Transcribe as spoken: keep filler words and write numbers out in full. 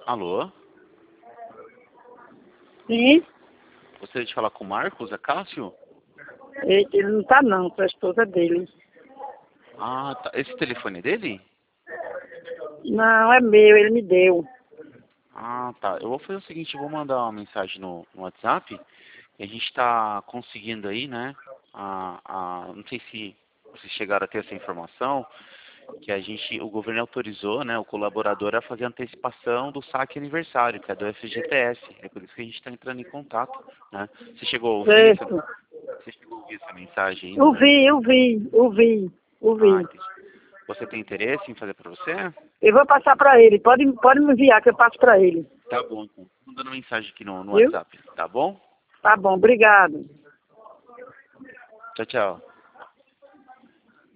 Alô? Sim, Gostaria de falar com o Marcos, é Cássio? ele, ele não tá não, com a esposa dele. Ah, tá. Esse telefone é dele? Não, é meu, ele me deu. Ah, tá. Eu vou fazer o seguinte, eu vou mandar uma mensagem no, no WhatsApp. E a gente está conseguindo aí, né? A, a, não sei se vocês chegaram a ter essa informação, que a gente, o governo autorizou, né, o colaborador a fazer a antecipação do saque aniversário, que é do F G T S. É por isso que a gente está entrando em contato, né? Você chegou a ouvir essa, Certo. você chegou a ouvir essa mensagem aí? Eu No... vi, eu vi, eu vi, eu Ah, vi. entendi. Você tem interesse em fazer para você? Eu vou passar pra ele, pode, pode me enviar que eu passo pra ele. Tá bom, então. Mandando mensagem aqui no, no Viu? WhatsApp, tá bom? Tá bom, obrigado. Tchau, tchau.